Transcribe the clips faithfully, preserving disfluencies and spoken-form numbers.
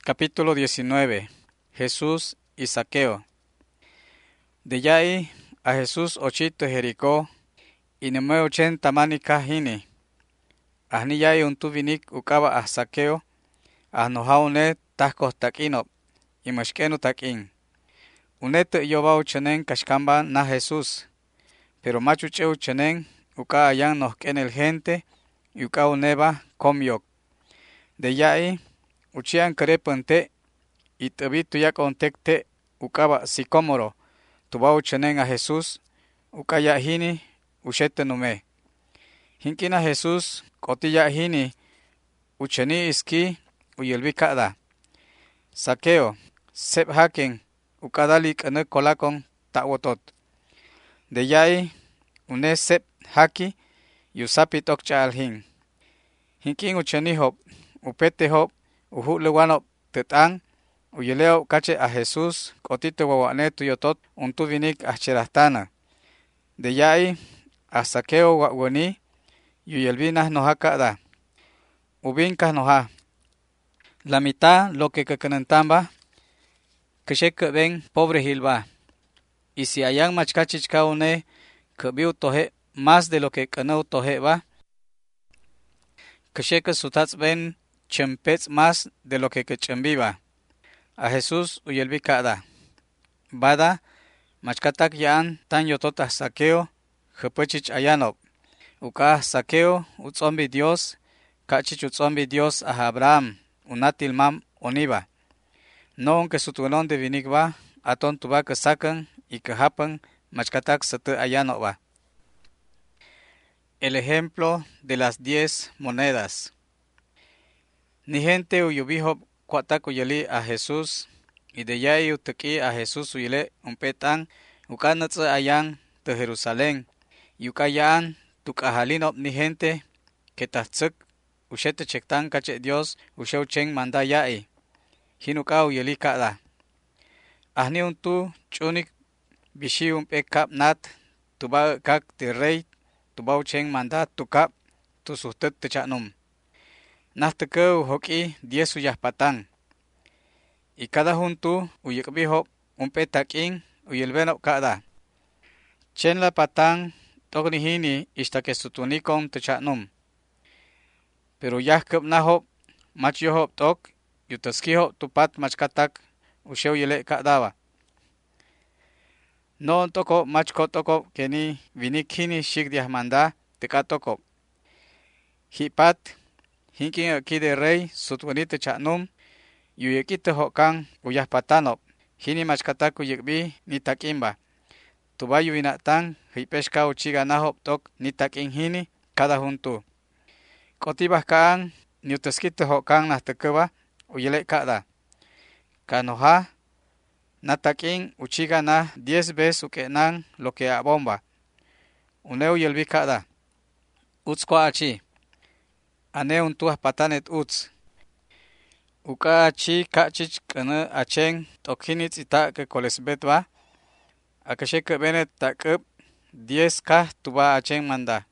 Capítulo diecinueve. Jesús y Zaqueo. De yai a Jesús ochito Jericó, y neme ochen tamani kahini. Ahni yai untu vinik ukaba a Zaqueo, ahnojaune tahkos takinop, y mashkenu takin. Unete yoba uchenen kashkamba na Jesús, pero machuche uchenen uka ayan nos el gente, y uka uneba komyok. De yai uchian kerepente, y tabi tuyak ontekte ukaba sicómoro, tuba uchenen a Jesús, ukaya hini uchete nume. Hinkina Jesús kotilla hini ucheni iski uyelvi kada. Zaqueo, sep haken, ukadali kene kolakon tawotot. De yai une sep haki yusapit okcha alhin. Hinkin ucheni hop, upete hop, uhu lewanop tetang, uyeleo kache a Jesús kotite wawane tuyotot untu vinik acherahtana. De yai a Zaqueo wawani yuyelvinas noha kada. Ubinkas noha. La mitad lo que kakanantamba que ven pobre hilba. Y si hayan machkachichka une que tohe más de lo que kanau tohe va, que sutats ven chempets más de lo que kachembiva. A Jesús uyelvi kada. Bada machkatak yaan tan yotota Zaqueo jepechich ayanop. Uka Zaqueo utzombi Dios, kachich utzombi Dios a Abraham, unatil mam oniba. No aunque su tuelón de vinikba, aton tuba que sacan y que hapan machkatak sate ayanova. El ejemplo de las diez monedas. Ni gente uyubijo cuatac uyeli a Jesús, y de yai uteki a Jesús uyele un petan, ukanatz ayan de Jerusalén, y ukayan tukahalinop ni gente que tatzuk ushete chektan kache Dios usheu chen manda yai. Hinuka uyeli kada. Ahni untu chunik bishi un pekap nat tuba kak de rey tuba chen manda tukap tu sustet techanum. Nahteke uhoki diez uyas patán. Y cada juntu uyekbiho un petakin uyelvenop kada. Chen la patán tognihini ista que sutunikon techanum. Pero yahkep nahop machyohop tok yutaskiho tupat machkatak usheu yele kadava. No toko machko toko keni vinikini shik diahmanda tekatoko. Hipat hinkin aquí de rey sutwanite chanum yuyekite hokan uyah patanop hini machkatak uyekbi ni takimba. Tubayu vinatan hipeshka uchiga nahop tok ni takin hini kada juntu. Kotibah kaan niuteskite hokan nahtekeba uyele kada. Kanoha natakin uchiga na diez veces ukenan lo que a bomba. Uneu yelvi kada. Uts kwa achi. Ane untuah patanet uts. Uka achi kachich kene achen tokhinit ita que kolesbetba. Akashe que benet takub diez kah tuba achen manda.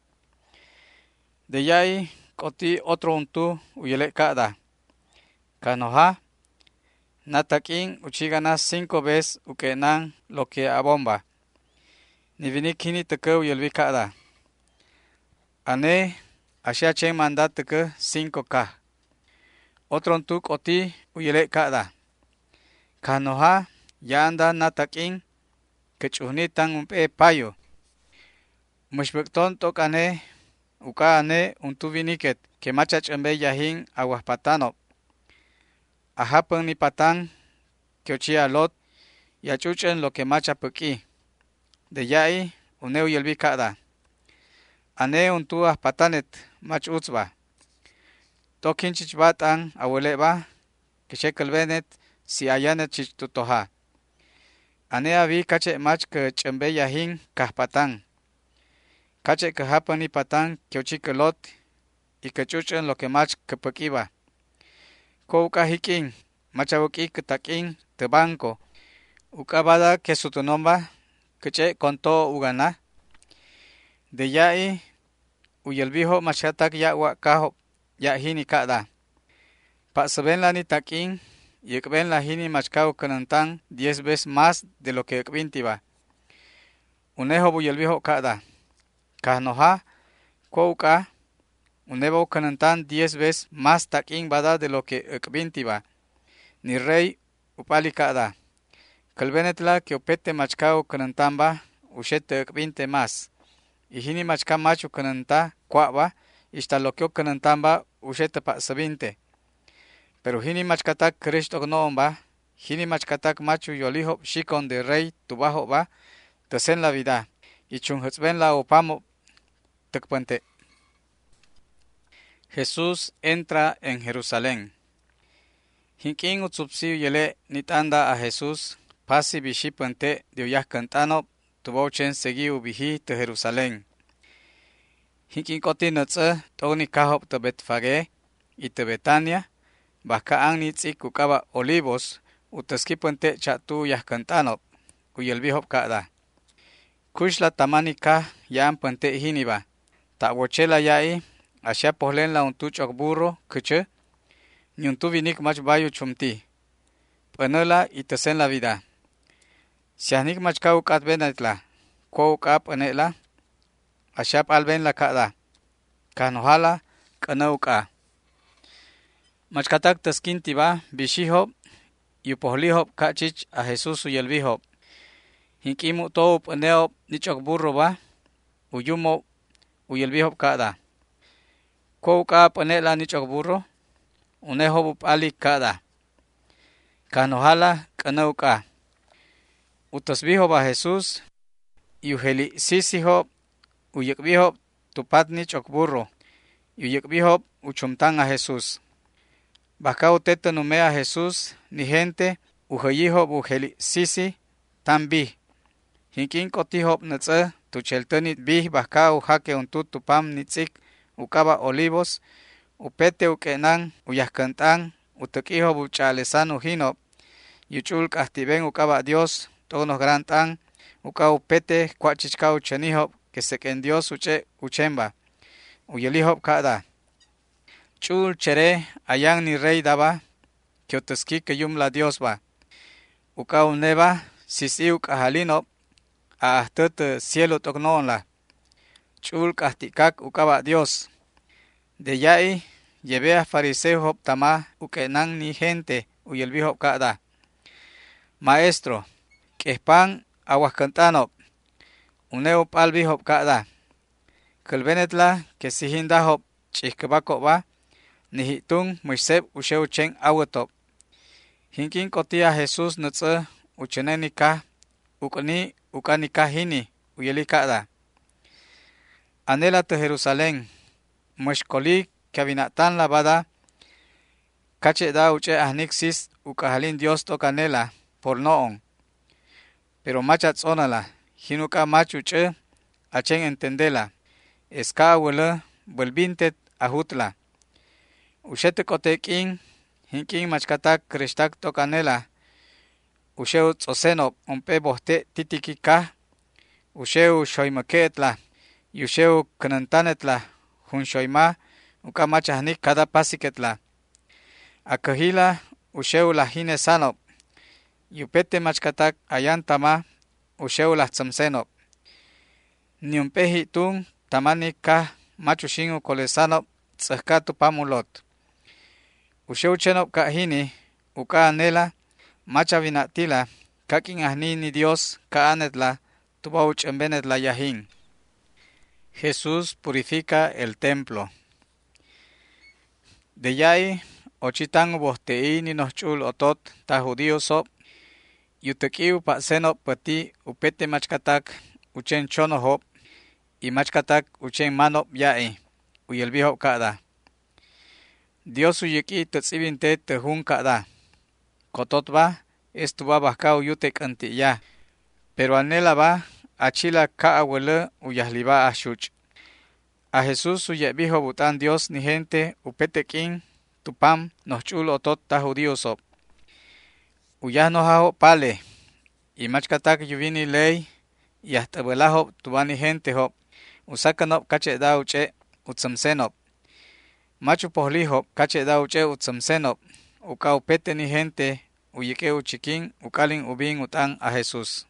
De yai koti otro untu uyele kada. Kanoha natakin uchigana cinco veces ukenan lo que a bomba. Ni vinikini teke uyelvi kada. Ane asha chen manda teke cinco kah. Otro untu koti uyele kada. Kanoha ya anda natakin kechunitan un pe payo. Mushbekton tokane uka ane untu viniket que machach embe yahin aguas patano. Ahapan ni patan que ochia lot y achuchen lo que macha peki. De yai uneu yelvi kada. Ane untuas patanet mach utzba. Tokin chichbatan abueleba que shekel benet si ayanet chichtutoha. Ane avi kache mach que chembe yahin kahpatan. Kache que hapan ni patan que ochike lot y que chuchen lo que mach que pekiba. Ko uka hikin machabuki que takin te banco. Uka bada que sutunomba que che konto ugana. De yai uyelviho machatak ya wakaho ya hini kada. Pa saben la ni takin Yekben la hini machkau kanantan diez veces más de lo que yekbintiba. Uneho buyelviho kada. Kahnoha, kwauka, unebo kanantan diez veces más takin bada de lo que yekbintiba. Ni rey upali kada. Kalbenetla que opete machkau kanantamba, ushete yekbinte más. Y hini machka machu kananta kwaba, ishta lo que kanantamba, ushete pa sabinte. Pero hini machkatak Cristo gnomba, hini machkatak machu yoliho shikon de rey tubajo ba, tesen la vida, y chunhutzben la opamo tekpuente. Jesús entra en Jerusalén. Hinkin utsupsiu yele nitanda a Jesús, pasi bishipuente de uyah cantano, tubochen seguiu bihi te Jerusalén. Hinkin koti nutze, toni kahop te Betfage, y te Betania, Baka ang nitzik kukaba olivos, utaskipuente chatu yahkantano, kuyelbihop kada. Kushla tamani ka yaan puente hiniba, ta wochela yai, asya pohlen la untuchok burro, kuche, nyuntu vinik mach bayu chumti. Panela itesen la vida. Siahnik mach ka ukat benetla, kwa ukap anela, asya alben la kada. Kanohala, kana uka. Machkatak taskintiba, bishihop, yupohlihop kachich a Jesús uyelbihop. Hinkimu toop aneop nichok burro ba, uyumo uyelbihop kada. Kwa ukap anela nichok burro, unehop ali kada. Kanohala kanauka. Utasbihop a Jesús, yuheli sisihop, uyekbihop tupat nichok burro, uyekbihop uchumtan a Jesús. Baka utete nume a Jesús, ni gente, uhayihob uheli sisi, tambi. Hinkin kotihob netze, tucheltenit bih baka uhake untut tupam nitzik, ukaba olivos, upete ukenan, uyahkantan, utekihob uchalesan uhinob, yuchul kahtiben ukaba Dios, tonos grantan, uka upete kwachichka uchenihob, que seken Dios uche uchemba, uyelihob kada. Chul chere ayang ni rey daba, que oteski que yum la Dios ba. Uka uneba, sisi uk ahalino, a ahtet cielo toknon la. Chul kahtikak ukaba Dios. De yai, lleve a fariseo hop tama, ukenan ni gente, uyelbihop kada. Maestro, que pan aguascantano, uneo palbihop kada. Kelbenetla, que sihinda hop, chikbako ba, Nihitun Moisés usheu chen awetop. Hinkin kotia Jesús nutze uchenenika ukni ukanika hini uyelikada. Anela te Jerusalén. Moshkoli kabinatan lavada. Cache da uche ahnixis ukahalin Dios tocanela por noon. Pero machat onala. Hinuka machuche achen entendela. Eska wele vuelvintet ahutla. Ushete kotekin, hinkin machkatak krishtak tokanela. Usheu tzoseno umpe bohte titikika. Usheu shoimaketla. Usheu kanantanetla. Hun shoima uka machahnik kada pasiketla. Akahila usheu lahine sanop. Yupete machkatak ayantama usheu lahtzamsenop. Niumpehi tun tamanika machushin kolesanop tzahkatu pamulot. Usheu chenop kahini, uka anela, macha vinatila, kakin ahni ni Dios, ka anetla, tubauch embenetla yahin. Jesús purifica el templo. De yai, ochitan ubohtei ni nochul otot, ta judío sop, yutekiu pa senop pati upete machkatak, uchen chono hop, y machkatak uchen manop yai, uyelbihop kada. Dios uyeki tetzibinte tejun kada. Kototba, estuba bakau yutek antiya. Pero anela ba, achila ka awele uyahliba ashuch. A Jesús uyebijo butan Dios ni gente upetekin tupam nochul otot ta judíosop. Uyah nohaho pale. Y machkatak yuvini ley, y hasta belahop tubani gente hop. Usakanop kache da uche utsamsenop. Machu pohlihop kache da uche utsamsenop. uka upete ni gente, uyike uchikin, ukalin ubin utan a Jesús.